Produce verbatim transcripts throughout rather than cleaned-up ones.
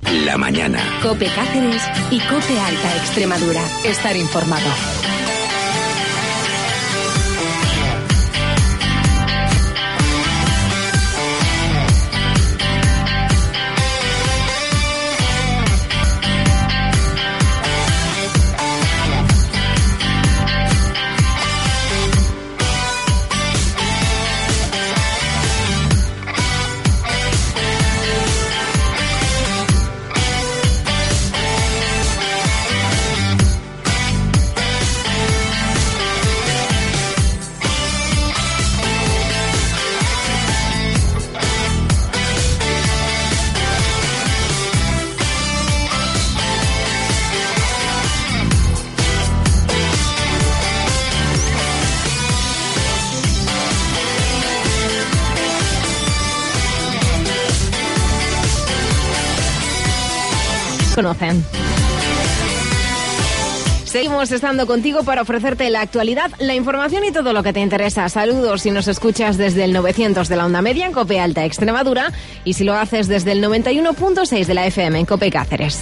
La mañana. COPE Cáceres y COPE Alta Extremadura. Estar informado. Conocen. Seguimos estando contigo para ofrecerte la actualidad, la información y todo lo que te interesa. Saludos si nos escuchas desde el novecientos de la onda media en COPE Alta Extremadura y si lo haces desde el noventa y uno punto seis de la F M en COPE Cáceres.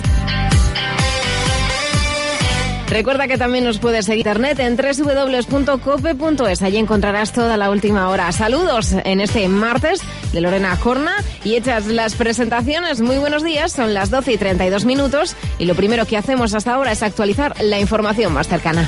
Recuerda que también nos puedes seguir en internet en doble u doble u doble u punto cope punto es. Allí encontrarás toda la última hora. Saludos en este martes de Lorena Jorna y hechas las presentaciones. Muy buenos días, son las doce y treinta y dos minutos y lo primero que hacemos hasta ahora es actualizar la información más cercana.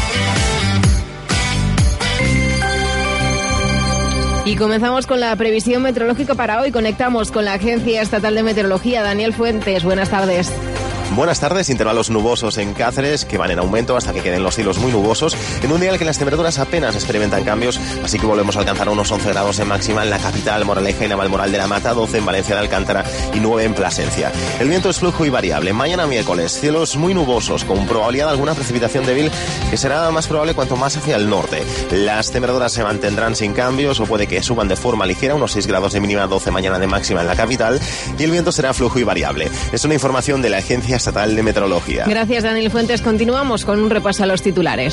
Y comenzamos con la previsión meteorológica para hoy. Conectamos con la Agencia Estatal de Meteorología. Daniel Fuentes, buenas tardes. Buenas tardes, intervalos nubosos en Cáceres que van en aumento hasta que queden los cielos muy nubosos en un día en el que las temperaturas apenas experimentan cambios, así que volvemos a alcanzar unos once grados en máxima en la capital, Moraleja y Navalmoral de la Mata, doce en Valencia de Alcántara y nueve en Plasencia. El viento es flujo y variable. Mañana miércoles, cielos muy nubosos con probabilidad de alguna precipitación débil que será más probable cuanto más hacia el norte. Las temperaturas se mantendrán sin cambios o puede que suban de forma ligera, unos seis grados de mínima, doce mañana de máxima en la capital y el viento será flujo y variable. Es una información de la Agencia Estatal de Meteorología. Gracias, Daniel Fuentes. Continuamos con un repaso a los titulares.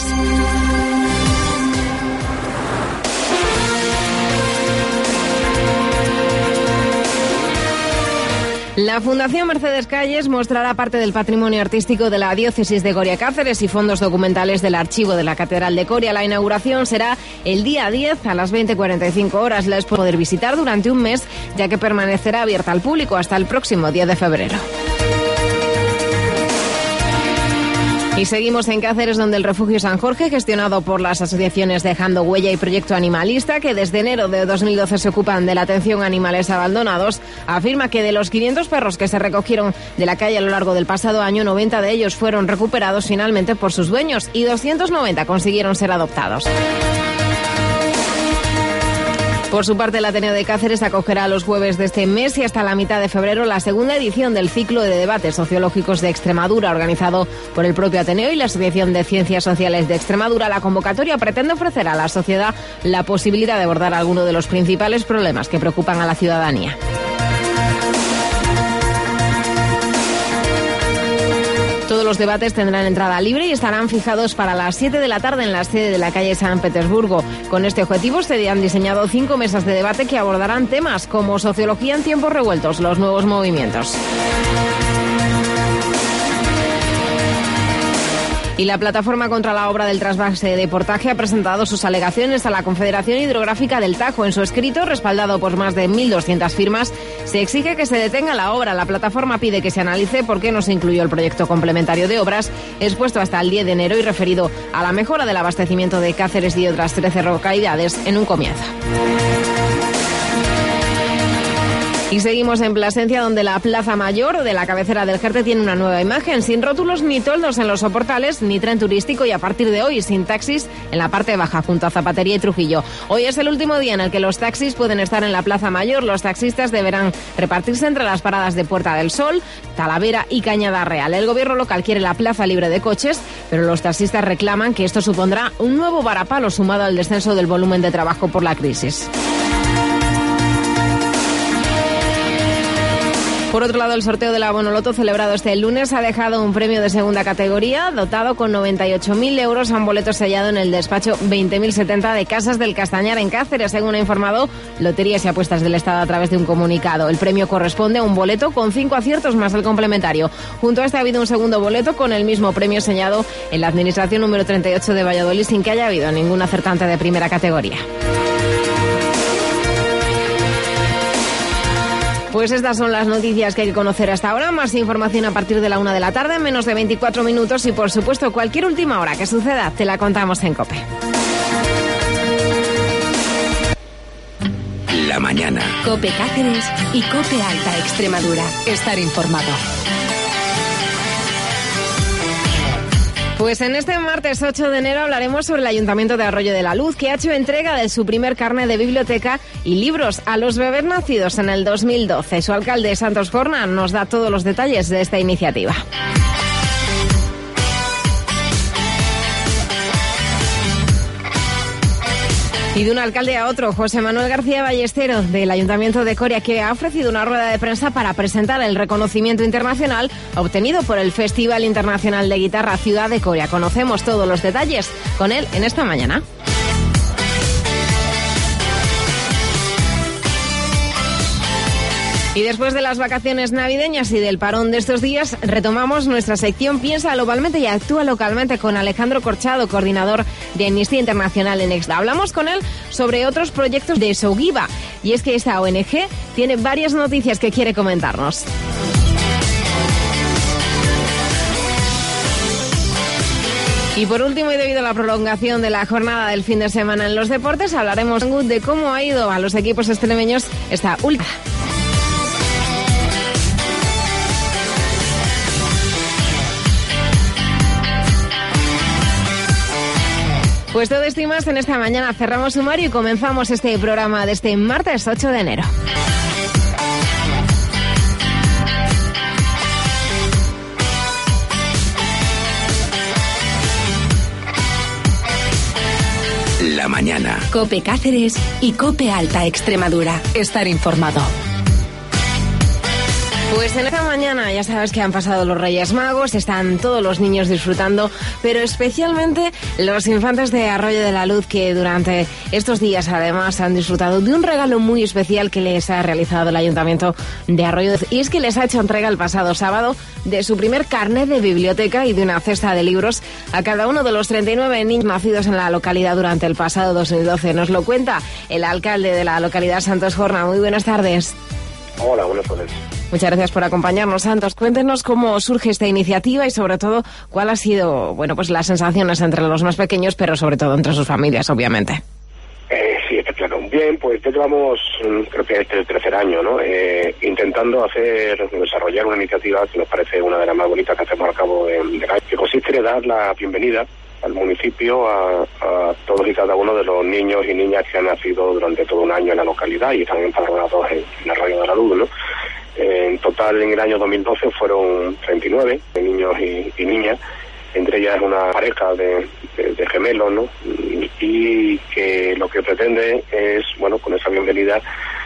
La Fundación Mercedes Calles mostrará parte del patrimonio artístico de la diócesis de Coria Cáceres y fondos documentales del archivo de la Catedral de Coria. La inauguración será el día diez a las veinte cuarenta y cinco horas. La es poder visitar durante un mes, ya que permanecerá abierta al público hasta el próximo diez de febrero. Y seguimos en Cáceres, donde el Refugio San Jorge, gestionado por las asociaciones Dejando Huella y Proyecto Animalista, que desde enero de dos mil doce se ocupan de la atención a animales abandonados, afirma que de los quinientos perros que se recogieron de la calle a lo largo del pasado año, noventa de ellos fueron recuperados finalmente por sus dueños y doscientos noventa consiguieron ser adoptados. Por su parte, el Ateneo de Cáceres acogerá los jueves de este mes y hasta la mitad de febrero la segunda edición del ciclo de debates sociológicos de Extremadura, organizado por el propio Ateneo y la Asociación de Ciencias Sociales de Extremadura. La convocatoria pretende ofrecer a la sociedad la posibilidad de abordar algunos de los principales problemas que preocupan a la ciudadanía. Todos los debates tendrán entrada libre y estarán fijados para las siete de la tarde en la sede de la calle San Petersburgo. Con este objetivo se han diseñado cinco mesas de debate que abordarán temas como sociología en tiempos revueltos, los nuevos movimientos. Y la plataforma contra la obra del trasvase de Portaje ha presentado sus alegaciones a la Confederación Hidrográfica del Tajo. En su escrito, respaldado por más de mil doscientas firmas, se exige que se detenga la obra. La plataforma pide que se analice por qué no se incluyó el proyecto complementario de obras expuesto hasta el diez de enero y referido a la mejora del abastecimiento de Cáceres y otras trece localidades en un comienzo. Y seguimos en Plasencia, donde la Plaza Mayor de la cabecera del Jerte tiene una nueva imagen, sin rótulos ni toldos en los soportales, ni tren turístico y a partir de hoy sin taxis en la parte baja, junto a Zapatería y Trujillo. Hoy es el último día en el que los taxis pueden estar en la Plaza Mayor. Los taxistas deberán repartirse entre las paradas de Puerta del Sol, Talavera y Cañada Real. El gobierno local quiere la plaza libre de coches, pero los taxistas reclaman que esto supondrá un nuevo varapalo sumado al descenso del volumen de trabajo por la crisis. Por otro lado, el sorteo de la Bonoloto celebrado este lunes ha dejado un premio de segunda categoría dotado con noventa y ocho mil euros a un boleto sellado en el despacho veinte mil setenta de Casas del Castañar en Cáceres, según ha informado Loterías y Apuestas del Estado a través de un comunicado. El premio corresponde a un boleto con cinco aciertos más el complementario. Junto a este ha habido un segundo boleto con el mismo premio sellado en la Administración número treinta y ocho de Valladolid sin que haya habido ningún acertante de primera categoría. Pues estas son las noticias que hay que conocer hasta ahora. Más información a partir de la una de la tarde, menos de veinticuatro minutos. Y por supuesto, cualquier última hora que suceda, te la contamos en COPE. La mañana. COPE Cáceres y COPE Alta Extremadura. Estar informado. Pues en este martes ocho de enero hablaremos sobre el Ayuntamiento de Arroyo de la Luz, que ha hecho entrega de su primer carnet de biblioteca y libros a los bebés nacidos en el dos mil doce. Su alcalde, Santos Jorna, nos da todos los detalles de esta iniciativa. Y de un alcalde a otro, José Manuel García Ballestero, del Ayuntamiento de Coria, que ha ofrecido una rueda de prensa para presentar el reconocimiento internacional obtenido por el Festival Internacional de Guitarra Ciudad de Coria. Conocemos todos los detalles con él en esta mañana. Y después de las vacaciones navideñas y del parón de estos días, retomamos nuestra sección Piensa globalmente y actúa localmente con Alejandro Corchado, coordinador de Amnistía Internacional en Exda. Hablamos con él sobre otros proyectos de Soguiba, y es que esta O N G tiene varias noticias que quiere comentarnos. Y por último, y debido a la prolongación de la jornada del fin de semana en los deportes, hablaremos de cómo ha ido a los equipos extremeños esta última. Pues todo esto y más en esta mañana. Cerramos sumario y comenzamos este programa de este martes ocho de enero. La mañana. COPE Cáceres y COPE Alta Extremadura. Estar informado. Pues en esta mañana ya sabes que han pasado los Reyes Magos, están todos los niños disfrutando, pero especialmente los infantes de Arroyo de la Luz, que durante estos días además han disfrutado de un regalo muy especial que les ha realizado el Ayuntamiento de Arroyo de Luz. Y es que les ha hecho entrega el pasado sábado de su primer carnet de biblioteca y de una cesta de libros a cada uno de los treinta y nueve niños nacidos en la localidad durante el pasado dos mil doce. Nos lo cuenta el alcalde de la localidad, Santos Jorna. Muy buenas tardes. Hola, buenas tardes. Muchas gracias por acompañarnos, Santos. Cuéntenos cómo surge esta iniciativa y, sobre todo, cuál ha sido, bueno, pues las sensaciones entre los más pequeños, pero sobre todo entre sus familias, obviamente. Eh, sí, está claro. Bien, pues ya llevamos, creo que este es el tercer año, ¿no? Eh, intentando hacer, desarrollar una iniciativa que nos parece una de las más bonitas que hacemos al cabo del año, que consiste en dar la bienvenida al municipio a, a todos y cada uno de los niños y niñas que han nacido durante todo un año en la localidad y están empadronados en, en Arroyo de la Luz, ¿no? En total, en el año dos mil doce fueron treinta y nueve niños y, y niñas, entre ellas una pareja de, de, de gemelos, ¿no? Y, y que lo que pretende es, bueno, con esa bienvenida,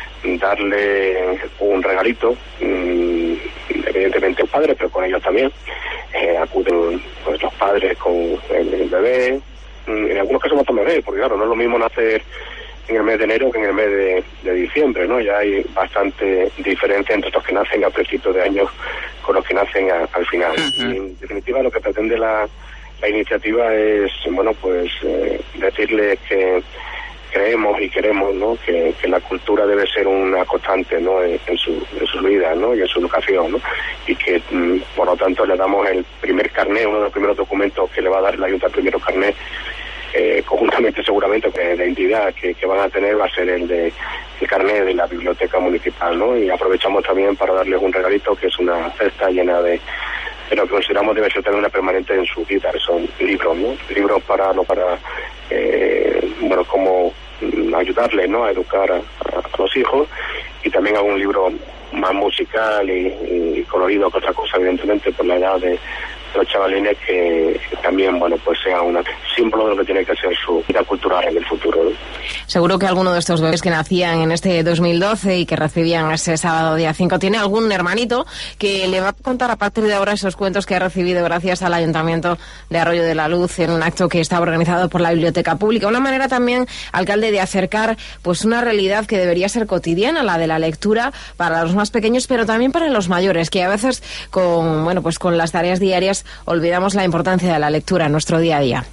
darle un regalito, mmm, evidentemente los padres, pero con ellos también. Eh, acuden pues los padres con el, el bebé, en algunos casos matan bebé, porque claro, no es lo mismo nacer en el mes de enero que en el mes de, de diciembre, ¿no? Ya hay bastante diferencia entre los que nacen a principios de año con los que nacen a, al final. Uh-huh. Y en definitiva, lo que pretende la, la iniciativa es, bueno, pues eh, decirles que creemos y queremos, ¿no? Que, que la cultura debe ser una constante, ¿no? En, en su en sus vidas, ¿no? Y en su educación, ¿no? Y que mm, por lo tanto le damos el primer carnet, uno de los primeros documentos que le va a dar la Junta, el primero carnet, eh, conjuntamente seguramente de identidad que, que van a tener, va a ser el de el carnet de la biblioteca municipal, ¿no? Y aprovechamos también para darles un regalito que es una cesta llena de de lo que consideramos debe ser también una permanente en su vida, que son libros, ¿no? Libros para, no para, eh, bueno, como ayudarles, ¿no? A educar a, a, a los hijos, y también algún libro más musical y, y colorido que otra cosa, evidentemente, por la edad de, los chavalines que también, bueno, pues sea un símbolo de lo que tiene que ser su vida cultural en el futuro, ¿no? Seguro que alguno de estos bebés que nacían en este dos mil doce y que recibían ese sábado día cinco tiene algún hermanito que le va a contar a partir de ahora esos cuentos que ha recibido gracias al Ayuntamiento de Arroyo de la Luz en un acto que está organizado por la Biblioteca Pública. Una manera también, alcalde, de acercar pues una realidad que debería ser cotidiana, la de la lectura para los más pequeños, pero también para los mayores, que a veces con, bueno, pues con las tareas diarias olvidamos la importancia de la lectura en nuestro día a día.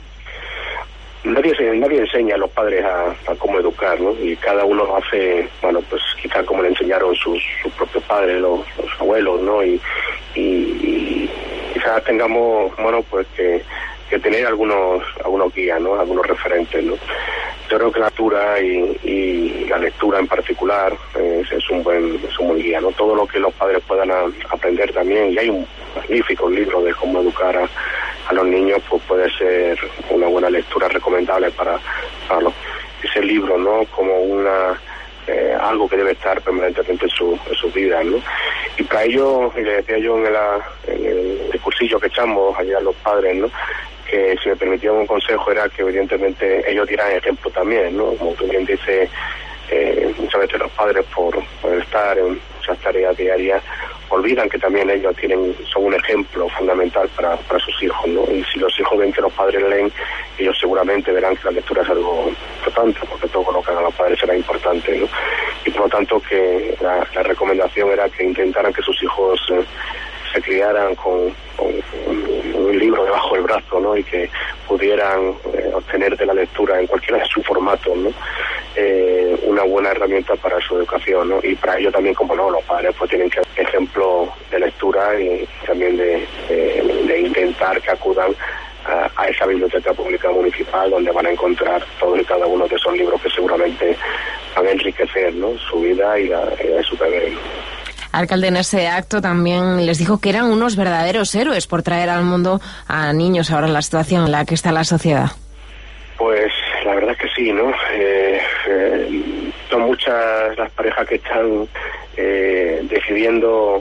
Nadie, nadie enseña a los padres a, a cómo educar, ¿no? Y cada uno lo hace, bueno, pues quizá como le enseñaron sus, sus propios padres, los, los abuelos, ¿no? Y, y, y quizás tengamos, bueno, pues que, que tener algunos algunos guías, ¿no? Algunos referentes, ¿no? Yo creo que la lectura y, y la lectura en particular es, es un buen es un buen guía, ¿no? Todo lo que los padres puedan a, aprender también, y hay un magnífico libro de cómo educar a, a los niños, pues puede ser una buena lectura recomendable para, para los, ese libro, ¿no? Como una eh, algo que debe estar permanentemente en su, en sus vidas, ¿no? Y para ello, y le decía yo en el, en el cursillo que echamos allá a los padres, ¿no? Que si me permitían un consejo era que evidentemente ellos dieran ejemplo también, ¿no? Como tú bien dices, eh, muchas veces los padres por, por estar en muchas tareas diarias olvidan que también ellos tienen son un ejemplo fundamental para, para sus hijos, ¿no? Y si los hijos ven que los padres leen, ellos seguramente verán que la lectura es algo importante, porque todo lo que hagan los padres será importante, ¿no? Y por lo tanto que la, la recomendación era que intentaran que sus hijos eh, se criaran con, con, con un libro debajo del brazo, ¿no? Y que pudieran eh, obtener de la lectura en cualquiera de sus formatos, ¿no? Eh, una buena herramienta para su educación, ¿no? Y para ello también, como no, los padres pues tienen que ser ejemplo de lectura y también de, de, de intentar que acudan a, a esa biblioteca pública municipal donde van a encontrar todos y cada uno de esos libros que seguramente van a enriquecer, ¿no? Su vida y la, y la de su bebé, ¿no? Alcalde, en ese acto también les dijo que eran unos verdaderos héroes por traer al mundo a niños ahora en la situación en la que está la sociedad. Pues la verdad es que sí, ¿no? Eh, eh, son muchas las parejas que están eh, decidiendo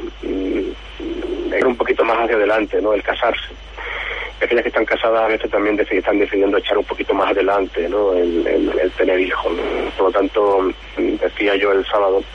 mm, ir un poquito más hacia adelante, ¿no? El casarse. Aquellas que están casadas a veces también deciden, están decidiendo echar un poquito más adelante, ¿no? El, el, el tener hijos, ¿no? Por lo tanto, decía yo el sábado,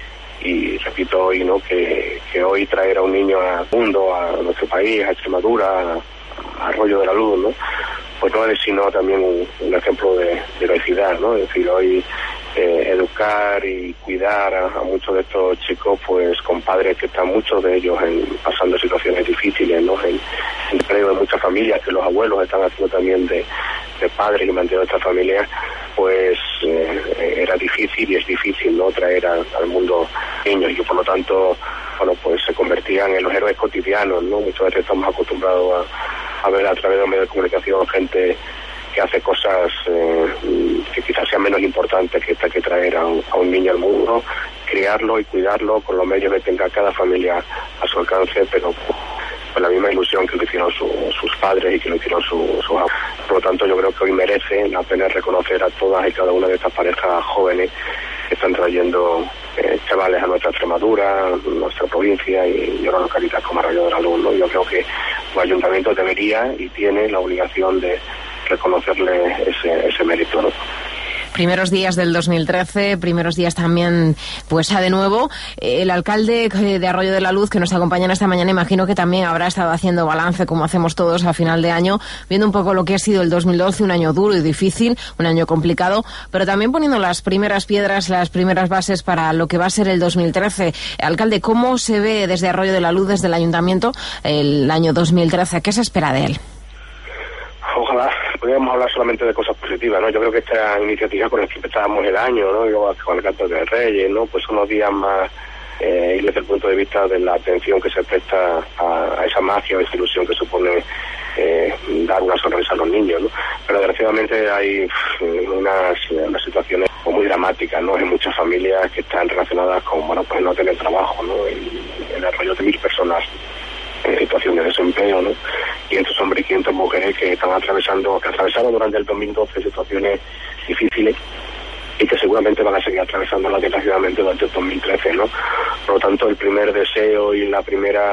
y repito hoy, ¿no? Que, que hoy traer a un niño al mundo, a nuestro país, a Extremadura, a, a Arroyo de la Luz, ¿no? Pues no es sino también un, un ejemplo de, de heroicidad, ¿no? Es decir, hoy eh, educar y cuidar a, a muchos de estos chicos, pues con padres que están muchos de ellos en, pasando situaciones difíciles, ¿no? En, en medio de muchas familias, que los abuelos están haciendo también de, de padres y manteniendo estas familias, pues eh, era difícil y es difícil, ¿no? Traer a, al mundo niños, y que por lo tanto, bueno, pues se convertían en los héroes cotidianos, ¿no? Muchas veces estamos acostumbrados a, a ver a través de los medios de comunicación gente que hace cosas eh, que quizás sean menos importantes que esta que traer a un, a un niño al mundo, criarlo y cuidarlo con los medios que tenga cada familia a su alcance, pero con la misma ilusión que lo hicieron su, sus padres y que lo hicieron sus su abuelos. Por lo tanto, yo creo que hoy merece la pena reconocer a todas y cada una de estas parejas jóvenes que están trayendo eh, chavales a nuestra Extremadura, a nuestra provincia y, y a una localidad como Arroyo de la Luz, ¿no? Yo creo que el ayuntamiento debería y tiene la obligación de reconocerle ese, ese mérito, ¿no? Primeros días del dos mil trece, primeros días también, pues a de nuevo. El alcalde de Arroyo de la Luz, que nos acompaña esta mañana, imagino que también habrá estado haciendo balance, como hacemos todos a final de año, viendo un poco lo que ha sido el dos mil doce, un año duro y difícil, un año complicado, pero también poniendo las primeras piedras, las primeras bases para lo que va a ser el dos mil trece. Alcalde, ¿cómo se ve desde Arroyo de la Luz, desde el ayuntamiento, el año dos mil trece? ¿Qué se espera de él? Ojalá pudiéramos hablar solamente de cosas positivas, ¿no? Yo creo que esta iniciativa con la que empezábamos el año, ¿no? Y luego con el Canto de Reyes, ¿no? Pues son los días más, eh, y desde el punto de vista de la atención que se presta a, a esa magia o esa ilusión que supone eh, dar una sonrisa a los niños, ¿no? Pero desgraciadamente hay unas, unas situaciones muy dramáticas, ¿no? En muchas familias que están relacionadas con, bueno, pues no tener trabajo, ¿no? Y el arroyo de mil personas en situación de desempleo, ¿no? quinientos hombres y quinientas mujeres que están atravesando, que atravesaron durante el dos mil doce situaciones difíciles y que seguramente van a seguir atravesándolas desgraciadamente durante el dos mil trece, ¿no? Por lo tanto, el primer deseo y la primera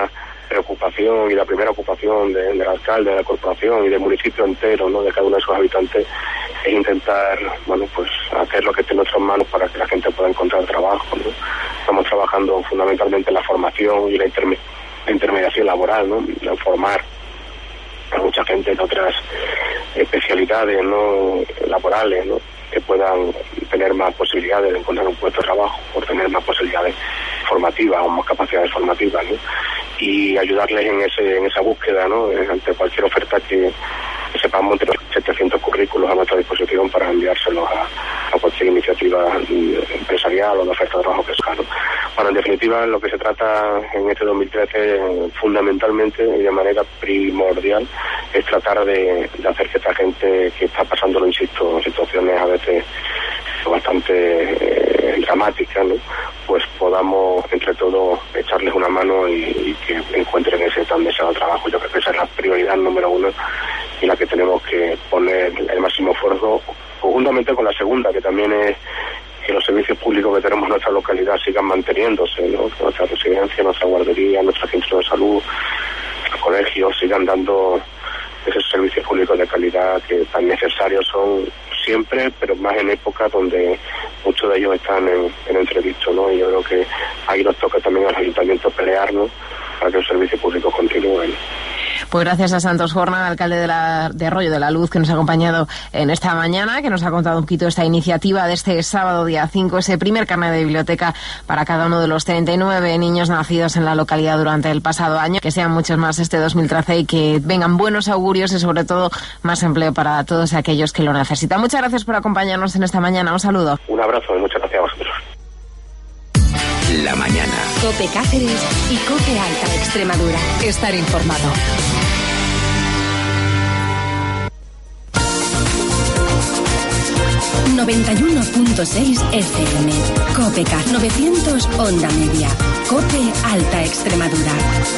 preocupación y la primera ocupación de, del alcalde, de la corporación y del municipio entero, ¿no?, de cada uno de sus habitantes, es intentar, bueno, pues hacer lo que esté en nuestras manos para que la gente pueda encontrar trabajo, ¿no? Estamos trabajando fundamentalmente en la formación y la, interme la intermediación laboral, ¿no?, en formar a mucha gente de otras especialidades, ¿no?, laborales, ¿no?, que puedan tener más posibilidades de encontrar un puesto de trabajo, por tener más posibilidades formativas o más capacidades formativas, ¿no?, y ayudarles en ese en esa búsqueda, ¿no?, ante cualquier oferta que, que sepamos tener setecientos currículos a nuestra disposición para enviárselos a, a cualquier iniciativa empresarial o de oferta de trabajo que sea, ¿no? Bueno, en definitiva, lo que se trata en este dos mil trece, fundamentalmente y de manera primordial, es tratar de, de hacer que esta gente que está pasándolo, insisto, en situaciones a veces bastante eh, dramáticas, ¿no?, pues podamos entre todos echarles una mano y, y que encuentren ese tan deseado trabajo. Yo creo que esa es la prioridad número uno y la que tenemos que poner el máximo esfuerzo, conjuntamente con la segunda, que también es que los servicios públicos que tenemos en nuestra localidad sigan manteniéndose, ¿no?, que nuestra residencia, nuestra guardería, nuestro centro de salud, los colegios sigan dando esos servicios públicos de calidad que tan necesarios son siempre, pero más en épocas donde muchos de ellos están en, en entredicho, ¿no? Y yo creo que ahí nos toca también al ayuntamiento pelearnos para que los servicios públicos continúen. Pues gracias a Santos Jorna, alcalde de, la, de Arroyo de la Luz, que nos ha acompañado en esta mañana, que nos ha contado un poquito esta iniciativa de este sábado día cinco, ese primer carnet de biblioteca para cada uno de los treinta y nueve niños nacidos en la localidad durante el pasado año. Que sean muchos más este dos mil trece y que vengan buenos augurios y sobre todo más empleo para todos aquellos que lo necesitan. Muchas gracias por acompañarnos en esta mañana. Un saludo. Un abrazo y muchas gracias a vosotros. La mañana. COPE Cáceres y COPE Alta Extremadura. Estar informado. noventa y uno punto seis F M. COPE Cáceres. novecientos Onda Media. COPE Alta Extremadura.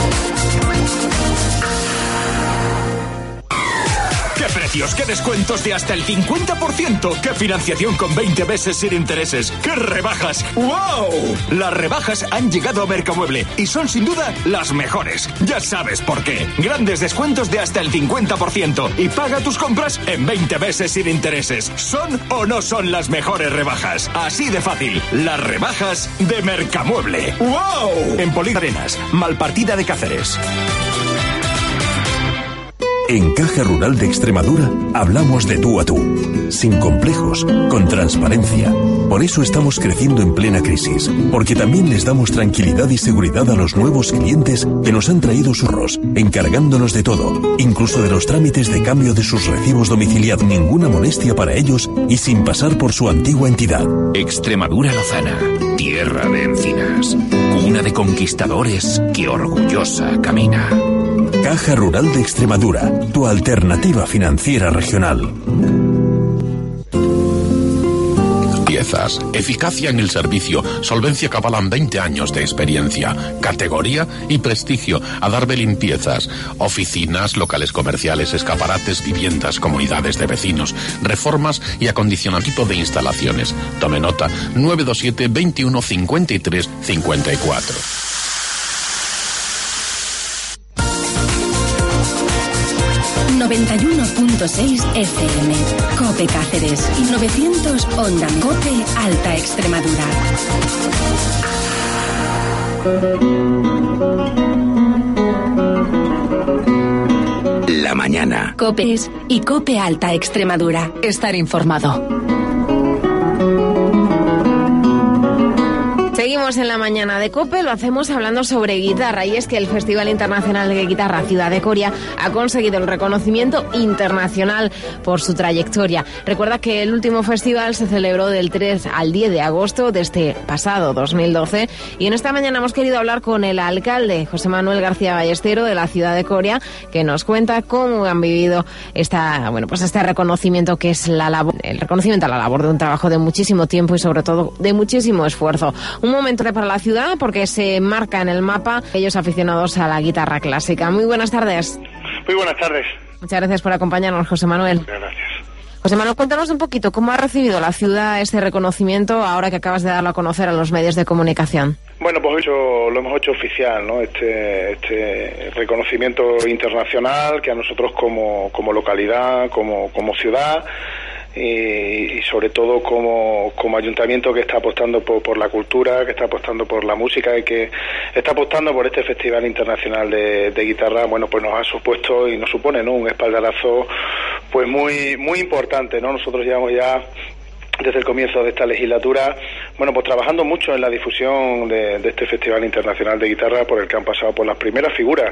¡Qué precios! ¡Qué descuentos de hasta el cincuenta por ciento! ¡Qué financiación con veinte meses sin intereses! ¡Qué rebajas! ¡Wow! Las rebajas han llegado a Mercamueble y son sin duda las mejores. Ya sabes por qué. Grandes descuentos de hasta el cincuenta por ciento y paga tus compras en veinte meses sin intereses. ¿Son o no son las mejores rebajas? Así de fácil. Las rebajas de Mercamueble. ¡Wow! En Poliarenas, Malpartida de Cáceres. En Caja Rural de Extremadura hablamos de tú a tú, sin complejos, con transparencia. Por eso estamos creciendo en plena crisis, porque también les damos tranquilidad y seguridad a los nuevos clientes que nos han traído su ROS, encargándonos de todo, incluso de los trámites de cambio de sus recibos domiciliados. Ninguna molestia para ellos y sin pasar por su antigua entidad. Extremadura Lozana, tierra de encinas, cuna de conquistadores que orgullosa camina. Caja Rural de Extremadura, tu alternativa financiera regional. Piezas, eficacia en el servicio, solvencia que avalan veinte años de experiencia, categoría y prestigio. Adarve Limpiezas, oficinas, locales comerciales, escaparates, viviendas, comunidades de vecinos, reformas y acondicionamiento de instalaciones. Tome nota, nueve dos siete, veintiuno, cincuenta y tres, cincuenta y cuatro. noventa y uno punto seis F M. COPE Cáceres y novecientos Onda. COPE Alta Extremadura. La mañana. COPE y COPE Alta Extremadura. Estar informado. Seguimos en la mañana de COPE, lo hacemos hablando sobre guitarra, y es que el Festival Internacional de Guitarra Ciudad de Coria ha conseguido el reconocimiento internacional por su trayectoria. Recuerda que el último festival se celebró del tres al diez de agosto de este pasado dos mil doce, y en esta mañana hemos querido hablar con el alcalde, José Manuel García Ballestero, de la ciudad de Coria, que nos cuenta cómo han vivido esta, bueno, pues este reconocimiento, que es la labor, el reconocimiento a la labor de un trabajo de muchísimo tiempo y sobre todo de muchísimo esfuerzo. Un momento para la ciudad porque se marca en el mapa aquellos aficionados a la guitarra clásica. Muy buenas tardes. Muy buenas tardes. Muchas gracias por acompañarnos, José Manuel. Muchas gracias. José Manuel, cuéntanos un poquito cómo ha recibido la ciudad este reconocimiento ahora que acabas de darlo a conocer a los medios de comunicación. Bueno, pues hecho, lo hemos hecho oficial, ¿no? Este, este reconocimiento internacional que a nosotros como, como localidad, como, como ciudad y, y sobre todo como, como ayuntamiento que está apostando por, por la cultura, que está apostando por la música y que está apostando por este Festival Internacional de, de Guitarra, bueno, pues nos ha supuesto y nos supone, ¿no?, un espaldarazo pues muy, muy importante, ¿no? Nosotros llevamos ya desde el comienzo de esta legislatura, bueno, pues trabajando mucho en la difusión de, de este Festival Internacional de Guitarra, por el que han pasado por las primeras figuras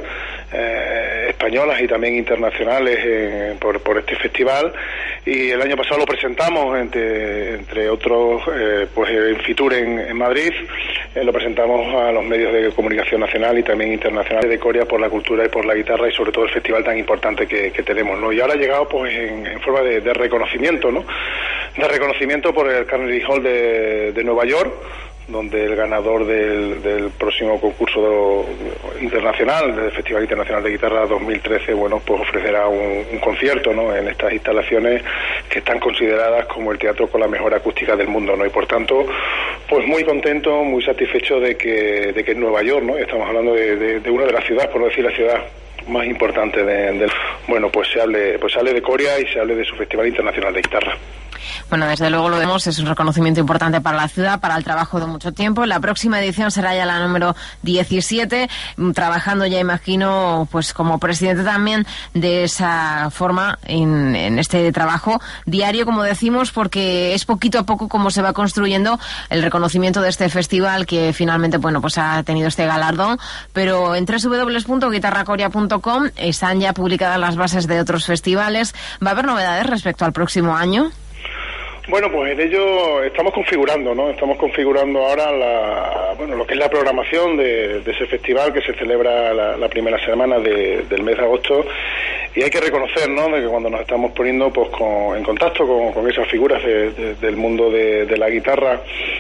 eh, españolas y también internacionales eh, por, por este festival, y el año pasado lo presentamos entre, entre otros eh, pues en Fitur en, en Madrid, eh, lo presentamos a los medios de comunicación nacional y también internacional de Coria por la cultura y por la guitarra y sobre todo el festival tan importante que, que tenemos, ¿no? Y ahora ha llegado pues en, en forma de, de reconocimiento, ¿no? De reconocimiento por el Carnegie Hall de, de Nueva York, donde el ganador del, del próximo concurso internacional, del Festival Internacional de Guitarra dos mil trece, bueno, pues ofrecerá un, un concierto, ¿no?, en estas instalaciones que están consideradas como el teatro con la mejor acústica del mundo, ¿no? Y por tanto, pues muy contento, muy satisfecho de que, de que en Nueva York, ¿no?, estamos hablando de, de, de una de las ciudades, por no decir la ciudad más importante de, de, bueno, pues se hable, pues se hable de Coria y se hable de su Festival Internacional de Guitarra. Bueno, desde luego lo vemos, es un reconocimiento importante para la ciudad, para el trabajo de mucho tiempo. La próxima edición será ya la número diecisiete, trabajando ya, imagino, pues como presidente también de esa forma en, en este trabajo diario, como decimos, porque es poquito a poco como se va construyendo el reconocimiento de este festival que finalmente, bueno, pues ha tenido este galardón, pero en doble u doble u doble u punto guitarra coria punto com están ya publicadas las bases de otros festivales. ¿Va a haber novedades respecto al próximo año? Bueno, pues en ello estamos configurando, ¿no? Estamos configurando ahora la, bueno, lo que es la programación de, de ese festival que se celebra la, la primera semana de, del mes de agosto, y hay que reconocer, ¿no?, de que cuando nos estamos poniendo pues con, en contacto con, con esas figuras de, de, del mundo de, de la guitarra,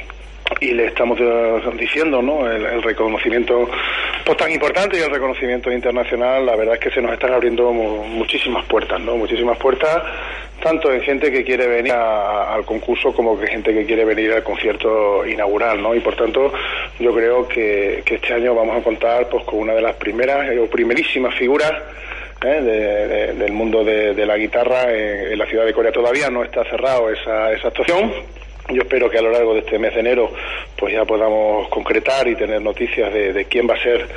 y le estamos diciendo, ¿no?, el, el reconocimiento pues tan importante y el reconocimiento internacional, la verdad es que se nos están abriendo muchísimas puertas, ¿no? Muchísimas puertas, tanto en gente que quiere venir a, al concurso como que gente que quiere venir al concierto inaugural, ¿no? Y por tanto, yo creo que, que este año vamos a contar pues con una de las primeras o primerísimas figuras ¿eh? de, de, del mundo de, de la guitarra en, en la ciudad de Coria. Todavía no está cerrado esa, esa actuación. Yo espero que a lo largo de este mes de enero pues ya podamos concretar y tener noticias de, de quién va a ser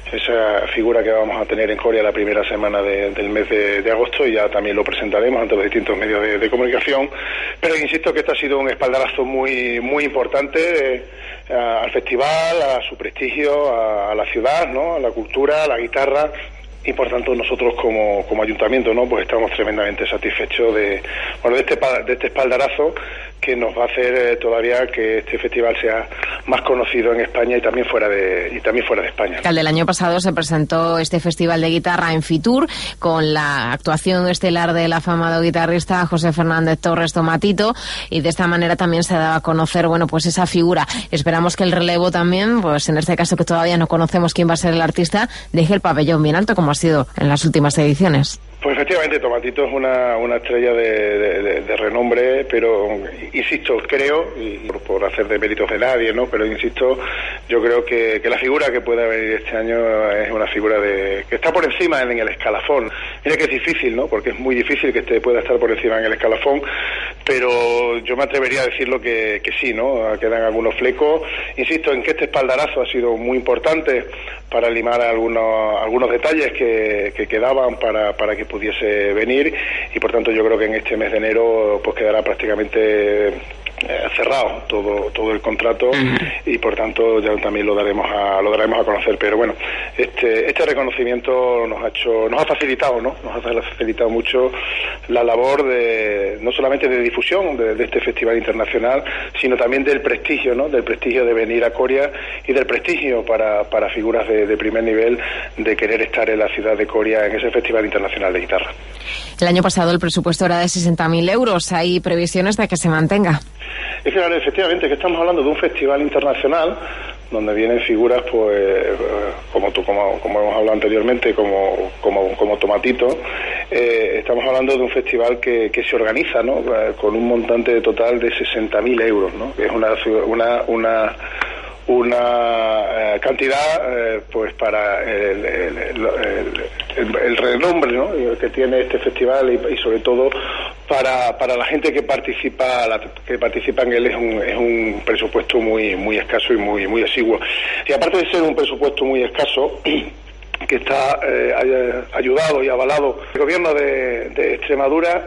esa figura que vamos a tener en Coria la primera semana de, del mes de, de agosto, y ya también lo presentaremos ante los distintos medios de, de comunicación. Pero insisto que este ha sido un espaldarazo muy muy importante eh, a, al festival, a su prestigio, a, a la ciudad, ¿no?, a la cultura, a la guitarra. Y por tanto nosotros como, como ayuntamiento, ¿no?, pues estamos tremendamente satisfechos de, bueno, de este de este espaldarazo que nos va a hacer eh, todavía que este festival sea más conocido en España y también fuera de y también fuera de España. El del año pasado se presentó este festival de guitarra en Fitur con la actuación estelar del afamado guitarrista José Fernández Torres Tomatito, y de esta manera también se daba a conocer, bueno, pues esa figura. Esperamos que el relevo también, pues en este caso que todavía no conocemos quién va a ser el artista, deje el pabellón bien alto como ha sido en las últimas ediciones. Pues efectivamente, Tomatito es una, una estrella de, de, de, de renombre, pero insisto, creo, y por, por hacer de méritos de nadie, ¿no?, pero insisto, yo creo que, que la figura que puede venir este año es una figura de que está por encima en, en el escalafón. Mira que es difícil, ¿no?, porque es muy difícil que este pueda estar por encima en el escalafón, pero yo me atrevería a decirlo que, que sí, ¿no?, quedan algunos flecos. Insisto en que este espaldarazo ha sido muy importante para limar algunos, algunos detalles que, que quedaban para, para que pudiese venir, y por tanto yo creo que en este mes de enero pues quedará prácticamente eh, cerrado todo todo el contrato, uh-huh. y por tanto ya también lo daremos a lo daremos a conocer. Pero bueno, este este reconocimiento nos ha hecho nos ha facilitado, ¿no? Nos ha facilitado mucho la labor de no solamente de difusión de, de este festival internacional, sino también del prestigio, ¿no?, del prestigio de venir a Coria y del prestigio para para figuras de, de primer nivel de querer estar en la ciudad de Coria en ese festival internacional de guitarra. El año pasado el presupuesto era de sesenta mil euros. ¿Hay previsiones de que se mantenga? Es que, efectivamente, que estamos hablando de un festival internacional donde vienen figuras, pues, como tú, como, como hemos hablado anteriormente, como, como, como Tomatito. Eh, estamos hablando de un festival que, que se organiza, ¿no?, con un montante total de sesenta mil euros, ¿no?, que es una, una, una una eh, cantidad eh, pues para el, el, el, el, el renombre, ¿no?, que tiene este festival y, y sobre todo para para la gente que participa la, que participa en él es un, es un presupuesto muy muy escaso y muy muy exiguo. Y aparte de ser un presupuesto muy escaso, que está eh, ayudado y avalado el gobierno de, de Extremadura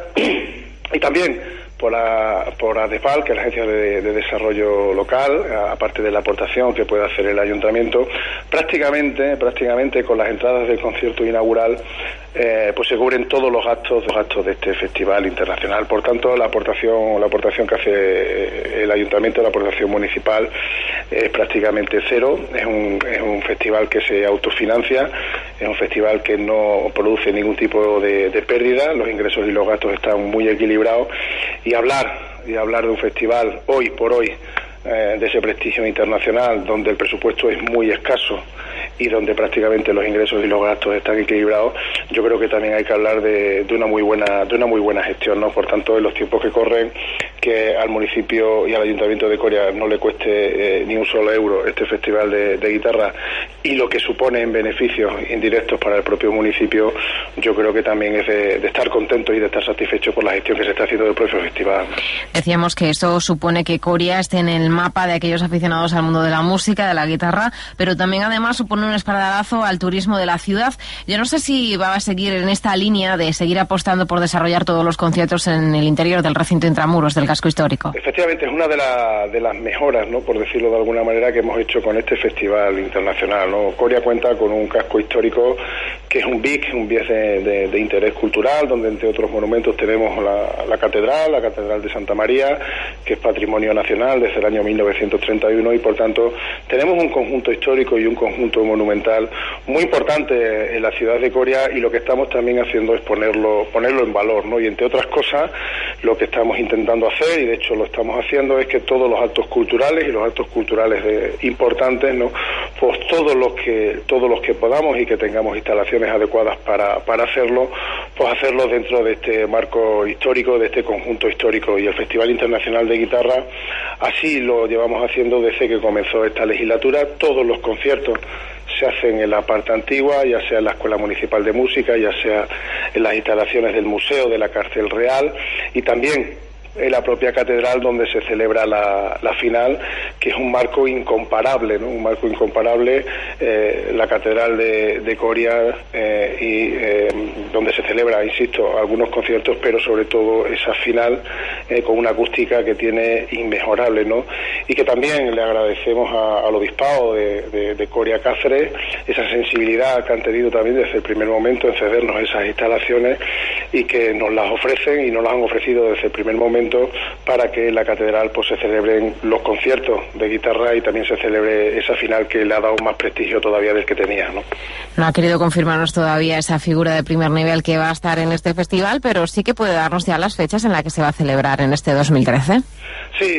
y también por la por ADEFAL, que es la Agencia de, de Desarrollo Local, aparte de la aportación que puede hacer el ayuntamiento, prácticamente prácticamente con las entradas del concierto inaugural eh, pues se cubren todos los gastos los gastos de este festival internacional. Por tanto, la aportación la aportación que hace el ayuntamiento, la aportación municipal, es prácticamente cero. Es un es un festival que se autofinancia, es un festival que no produce ningún tipo de, de pérdida, los ingresos y los gastos están muy equilibrados. Y hablar, y hablar de un festival hoy por hoy eh, de ese prestigio internacional, donde el presupuesto es muy escaso y donde prácticamente los ingresos y los gastos están equilibrados, yo creo que también hay que hablar de, de una muy buena de una muy buena gestión, ¿no? Por tanto, en los tiempos que corren, que al municipio y al ayuntamiento de Coria no le cueste eh, ni un solo euro este festival de, de guitarra, y lo que supone en beneficios indirectos para el propio municipio, yo creo que también es de, de estar contento y de estar satisfecho por la gestión que se está haciendo del propio festival. Decíamos que eso supone que Coria esté en el mapa de aquellos aficionados al mundo de la música, de la guitarra, pero también además supone un espaldarazo al turismo de la ciudad. Yo no sé si va a seguir en esta línea de seguir apostando por desarrollar todos los conciertos en el interior del recinto intramuros del casco histórico. Efectivamente, es una de, la, de las mejoras, ¿no?, por decirlo de alguna manera, que hemos hecho con este festival internacional, ¿no? Coria cuenta con un casco histórico que es un B I C, un bien de, de, de interés cultural, donde entre otros monumentos tenemos la, la catedral, la catedral de Santa María, que es patrimonio nacional desde el año mil novecientos treinta y uno, y por tanto tenemos un conjunto histórico y un conjunto monumental muy importante en la ciudad de Coria, y lo que estamos también haciendo es ponerlo ponerlo en valor, ¿no? Y entre otras cosas, lo que estamos intentando hacer, y de hecho lo estamos haciendo, es que todos los actos culturales y los actos culturales de, importantes, ¿no?, pues todos los que todos los que podamos y que tengamos instalaciones adecuadas para para hacerlo, pues hacerlo dentro de este marco histórico, de este conjunto histórico. Y el Festival Internacional de Guitarra así lo llevamos haciendo desde que comenzó esta legislatura. Todos los conciertos se hacen en la parte antigua, ya sea en la Escuela Municipal de Música, ya sea en las instalaciones del Museo de la Cárcel Real, y también en la propia catedral, donde se celebra la, la final, que es un marco incomparable, ¿no? Un marco incomparable, eh, la catedral de, de Coria, eh, y eh, donde se celebra, insisto, algunos conciertos, pero sobre todo esa final eh, con una acústica que tiene inmejorable, ¿no? Y que también le agradecemos a, al obispado de, de, de Coria Cáceres esa sensibilidad que han tenido también desde el primer momento en cedernos esas instalaciones, y que nos las ofrecen y nos las han ofrecido desde el primer momento para que en la catedral pues se celebren los conciertos de guitarra y también se celebre esa final que le ha dado más prestigio todavía del que tenía, ¿no? No ha querido confirmarnos todavía esa figura de primer nivel que va a estar en este festival, pero sí que puede darnos ya las fechas en las que se va a celebrar en este dos mil trece. Sí,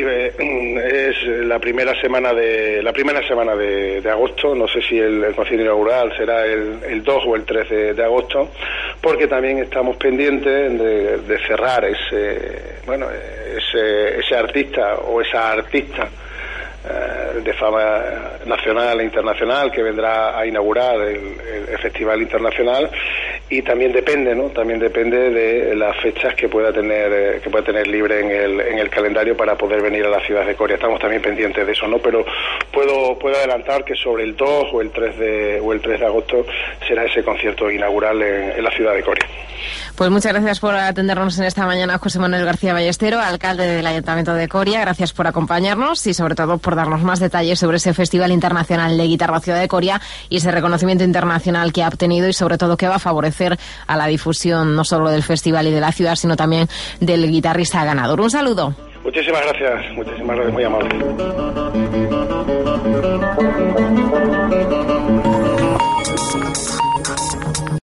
eh, es la primera semana de la primera semana de, de agosto. No sé si el, el concierto inaugural será el, el dos o el tres de, de agosto, porque también estamos pendientes de, de cerrar ese bueno ese, ese artista o esa artista eh, de fama nacional e internacional que vendrá a inaugurar el, el Festival Internacional, y también depende, ¿no? También depende de las fechas que pueda tener eh, que pueda tener libre en el en el calendario para poder venir a la ciudad de Coria. Estamos también pendientes de eso, ¿no? Pero puedo puedo adelantar que sobre el dos o el tres de o el tres de agosto será ese concierto inaugural en, en la ciudad de Coria. Pues muchas gracias por atendernos en esta mañana, José Manuel García Ballestero, alcalde del Ayuntamiento de Coria. Gracias por acompañarnos y sobre todo por darnos más detalles sobre ese Festival Internacional de Guitarra Ciudad de Coria y ese reconocimiento internacional que ha obtenido, y sobre todo que va a favorecer a la difusión no solo del festival y de la ciudad, sino también del guitarrista ganador. Un saludo. Muchísimas gracias, muchísimas gracias, muy amable.